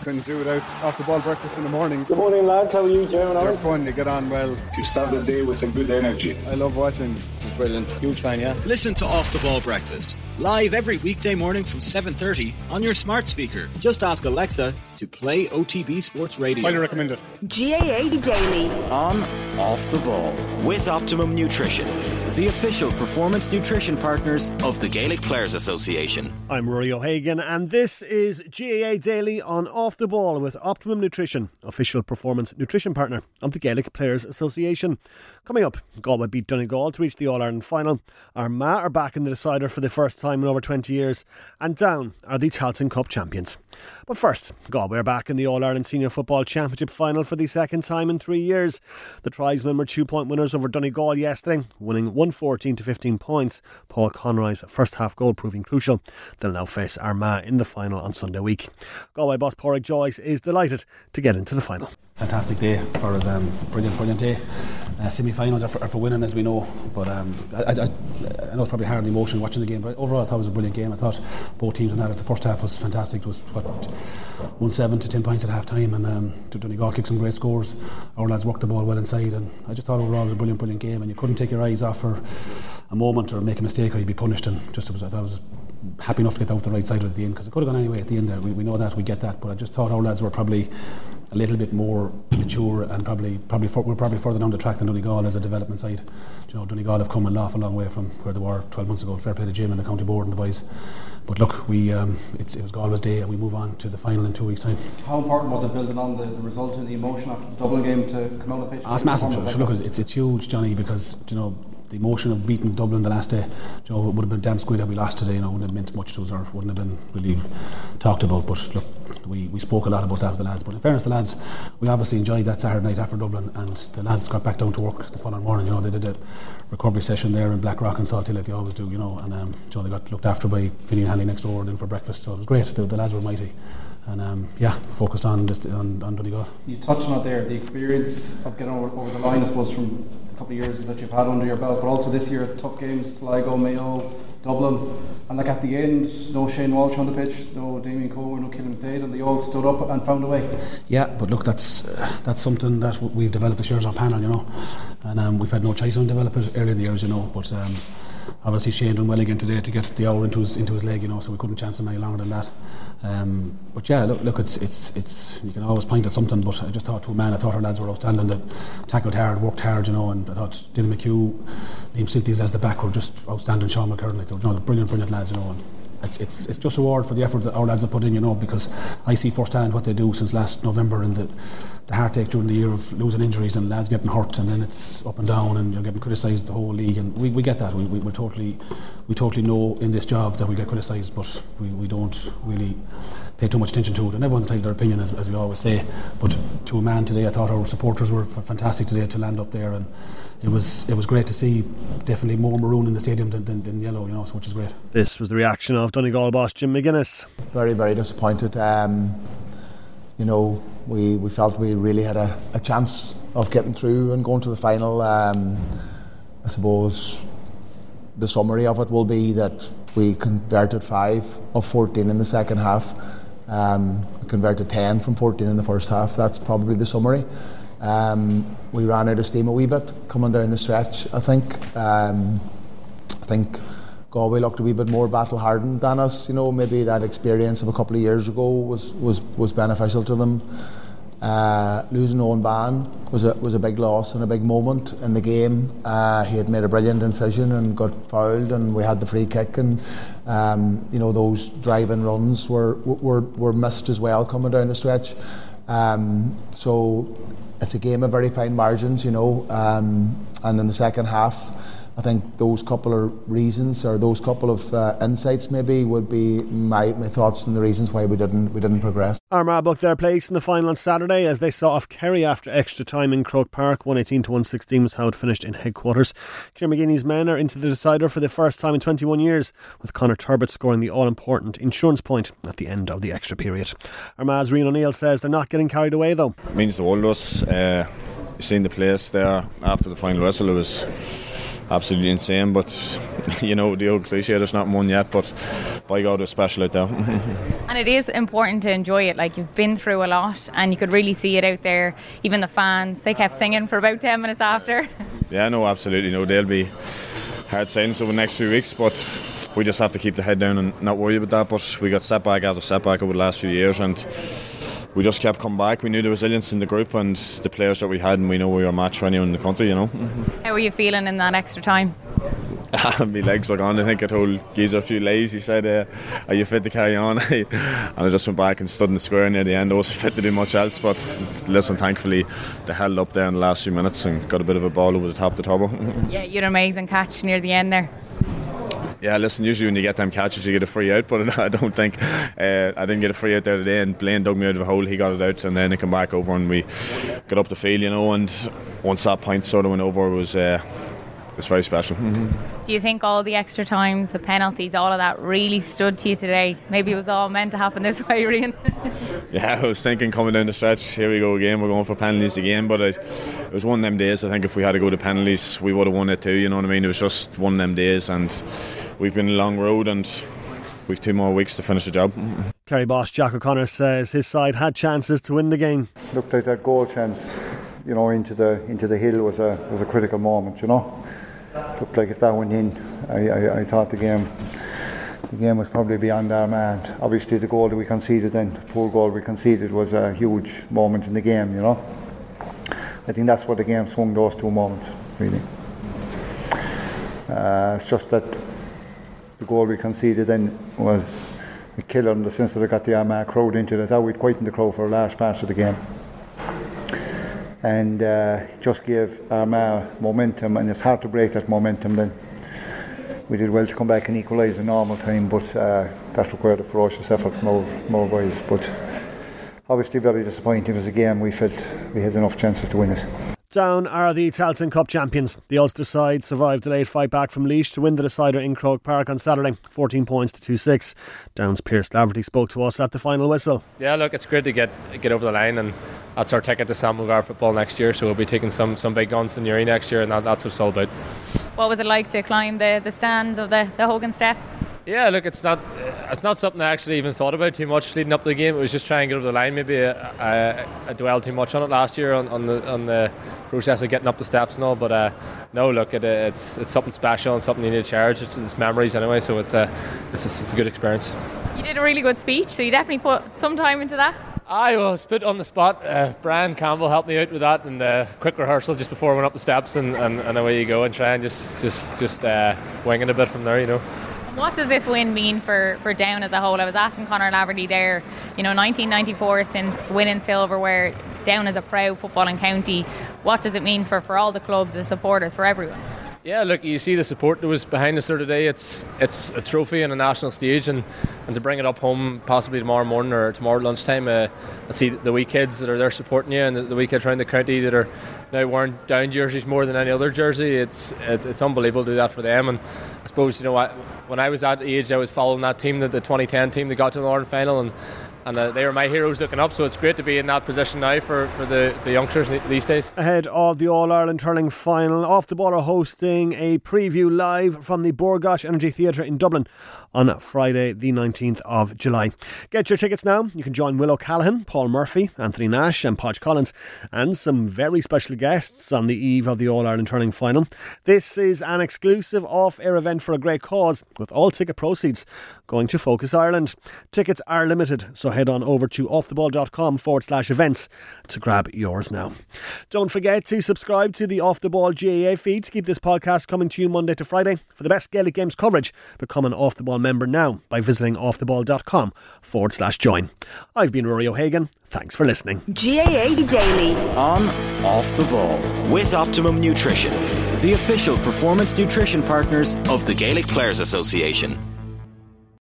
couldn't do without off the ball breakfast in the mornings. Good morning, lads. How are you, Joe? They're fun, they get on well. You start the day with a good energy. I love watching. It's brilliant. Huge fan, yeah. Listen to Off the Ball Breakfast, live every weekday morning from 7:30 on your smart speaker. Just ask Alexa to play OTB Sports Radio. Highly recommend it. GAA Daily. On Off the Ball with Optimum Nutrition, the official performance nutrition partners of the Gaelic Players Association. I'm Rory O'Hagan and this is GAA Daily on Off the Ball with Optimum Nutrition, official performance nutrition partner of the Gaelic Players Association. Coming up, Galway beat Donegal to reach the All-Ireland final. Armagh are back in the decider for the first time in over 20 years. And Down are the Tailteann Cup champions. But first, Galway are back in the All-Ireland Senior Football Championship final for the second time in 3 years. The tribesmen were 2-point winners over Donegal yesterday, winning 114 to 15 points. Paul Conroy's first half goal proving crucial. They'll now face Armagh in the final on Sunday week. Galway boss Pádraig Joyce is delighted to get into the final. Fantastic day for us, brilliant day. Semi-finals are for winning, as we know, but I know it's probably hard emotion watching the game, but overall I thought it was a brilliant game. I thought both teams had it. The first half was fantastic. It was 1-7 to 10 points at half time, and Donegal kicked some great scores. Our lads worked the ball well inside, and I just thought overall it was a brilliant game, and you couldn't take your eyes off for a moment or make a mistake or you'd be punished. And I thought it was happy enough to get out the right side of it at the end, because it could have gone anyway at the end there. We know that, we get that, but I just thought our lads were probably a little bit more mature and we're probably further down the track than Donegal as a development side. Donegal have come an awful long way from where they were 12 months ago. Fair play to Jim and the county board and the boys. But look, it was Galway's day, and we move on to the final in 2 weeks' time. How important was it building on the result and the emotion after the Dublin game to come out of the pitch? It's massive. So look, it's huge, Johnny, because the emotion of beating Dublin the last day, it would have been damn squid that we lost today. Wouldn't have meant much to us, or wouldn't have been really talked about. But look, we spoke a lot about that with the lads. But in fairness, the lads, we obviously enjoyed that Saturday night after Dublin, and the lads got back down to work the following morning. They did a recovery session there in Blackrock and Salthill like they always do. And they got looked after by Finny and Hanley next door then for breakfast. So it was great. The lads were mighty. And focused on Donegal. You touched on it there, the experience of getting over the line, I suppose, from a couple of years that you've had under your belt, but also this year, tough games, Sligo, Mayo, Dublin, and at the end, no Shane Walsh on the pitch, no Damien Comer, no Killian McDade, and they all stood up and found a way. Yeah, but look, that's something that we've developed this year as our panel, and we've had no choice on develop it early in the years, but obviously Shane done well again today to get the hour into his leg, so we couldn't chance him any longer than that. But yeah, look, it's you can always point at something, but I just thought I thought our lads were outstanding. They tackled hard, worked hard, and I thought Dylan McHugh, Liam Silties as the back were just outstanding. Sean McKern, they're brilliant lads, and it's just a reward for the effort that our lads have put in, because I see firsthand what they do since last November, and the heartache during the year of losing injuries and lads getting hurt, and then it's up and down, and you're getting criticised the whole league, and we get that. We totally know in this job that we get criticised, but we don't really pay too much attention to it, and everyone's entitled to their opinion, as we always say. But to a man today, I thought our supporters were fantastic today to land up there, and it was great to see definitely more maroon in the stadium than yellow, which is great. This was the reaction of Donegal boss Jim McGuinness. Very, very disappointed. We felt we really had a chance of getting through and going to the final. I suppose the summary of it will be that we converted 5 of 14 in the second half. We converted 10 from 14 in the first half. That's probably the summary. We ran out of steam a wee bit coming down the stretch, I think. I think Galway looked a wee bit more battle hardened than us. Maybe that experience of a couple of years ago was beneficial to them. Losing Owen Ban was a big loss and a big moment in the game. He had made a brilliant incision and got fouled, and we had the free kick, and those driving runs were missed as well coming down the stretch. So it's a game of very fine margins, and in the second half, I think those couple of reasons, or those couple of insights maybe, would be my thoughts on the reasons why we didn't progress. Armagh booked their place in the final on Saturday as they saw off Kerry after extra time in Croke Park. 118 to 116 was how it finished in headquarters. Ciarán McGeeney's men are into the decider for the first time in 21 years, with Conor Turbett scoring the all-important insurance point at the end of the extra period. Armagh's Rian O'Neill says they're not getting carried away though. It means the world to us. Seeing the place there after the final whistle, it absolutely insane. But you know, the old cliche, there's not one yet, but by God, it's special out there. And it is important to enjoy it. Like, you've been through a lot, and you could really see it out there. Even the fans, they kept singing for about 10 minutes after. Yeah, no, absolutely. No, they'll be hard silence over the next few weeks, but we just have to keep the head down and not worry about that. But we got setback after setback over the last few years, and we just kept coming back. We knew the resilience in the group and the players that we had, and we know we were a match for anyone in the country, you know. How were you feeling in that extra time? My legs were gone. I think I told Geezer a few lies. He said, are you fit to carry on? And I just went back and stood in the square near the end. I wasn't fit to do much else, but listen, thankfully they held up there in the last few minutes and got a bit of a ball over the top of the turbo. Yeah, you had an amazing catch near the end there. Yeah, listen, usually when you get them catches you get a free out, but I don't think I didn't get a free out there today, and Blaine dug me out of a hole, he got it out, and then I come back over and we got up the field, you know, and once that point sort of went over, it was very special. Do you think all the extra times, the penalties, all of that really stood to you today? Maybe it was all meant to happen this way, Rian. Yeah, I was thinking coming down the stretch, here we go again, we're going for penalties again, but it was one of them days. I think if we had to go to penalties we would have won it too, you know what I mean. It was just one of them days, and we've been a long road and we've 2 more weeks to finish the job. Kerry boss Jack O'Connor says his side had chances to win the game. Looked like that goal chance, you know, into the hill was a critical moment, you know. Looked like if that went in, I thought the game was probably beyond our man. Obviously the goal that we conceded then, the poor goal we conceded, was a huge moment in the game, you know. I think that's what the game swung, those 2 moments, really. It's just that the goal we conceded then was a killer in the sense that it got the Armagh crowd into it. I thought we'd quieten the crowd for a large part of the game. And just gave Armagh momentum, and it's hard to break that momentum then. We did well to come back and equalise in normal time, but that required a ferocious effort from our boys. But obviously very disappointing as a game. We felt we had enough chances to win it. Down are the Tailteann Cup champions. The Ulster side survived a late fight back from Laois to win the decider in Croke Park on Saturday, 14 points to 2-6. Down's Pierce Laverty spoke to us at the final whistle. Yeah, look, it's great to get over the line, and that's our ticket to Sam Mulgar football next year, so we'll be taking some big guns to Newry next year, and that's what it's all about. What was it like to climb the stands of the Hogan Steps? Yeah, look, it's not something I actually even thought about too much leading up to the game. It was just trying to get over the line. Maybe I dwelled too much on it last year on the process of getting up the steps and all. But no, look, it's something special and something you need to cherish. It's memories anyway, so it's a good experience. You did a really good speech, so you definitely put some time into that. I was put on the spot. Brian Campbell helped me out with that, and quick rehearsal just before I went up the steps, and away you go, and try and just wing it a bit from there, you know. What does this win mean for Down as a whole? I was asking Conor Laverty there, 1994 since winning silverware, Down is a proud footballing county. What does it mean for all the clubs, the supporters, for everyone? Yeah, look, you see the support that was behind us here today. It's a trophy on a national stage, and to bring it up home possibly tomorrow morning or tomorrow lunchtime, and see the wee kids that are there supporting you, and the wee kids around the county that are now wearing Down jerseys more than any other jersey. It's unbelievable to do that for them. And I suppose, when I was that age, I was following that team, the 2010 team that got to the Northern Final, and they were my heroes looking up, so it's great to be in that position now for the youngsters these days. Ahead of the All-Ireland Hurling Final, Off the Ball are hosting a preview live from the Borgosh Energy Theatre in Dublin on Friday the 19th of July. Get your tickets now. You can join Will O'Callaghan, Paul Murphy, Anthony Nash and Podge Collins, and some very special guests on the eve of the All-Ireland Hurling Final. This is an exclusive off-air event for a great cause, with all ticket proceeds going to Focus Ireland. Tickets are limited, so head on over to offtheball.com/events to grab yours now. Don't forget to subscribe to the Off the Ball GAA feed to keep this podcast coming to you Monday to Friday. For the best Gaelic Games coverage, become an Off the Ball member now by visiting offtheball.com/join. I've been Rory O'Hagan. Thanks for listening. GAA Daily on Off the Ball with Optimum Nutrition, the official performance nutrition partners of the Gaelic Players Association.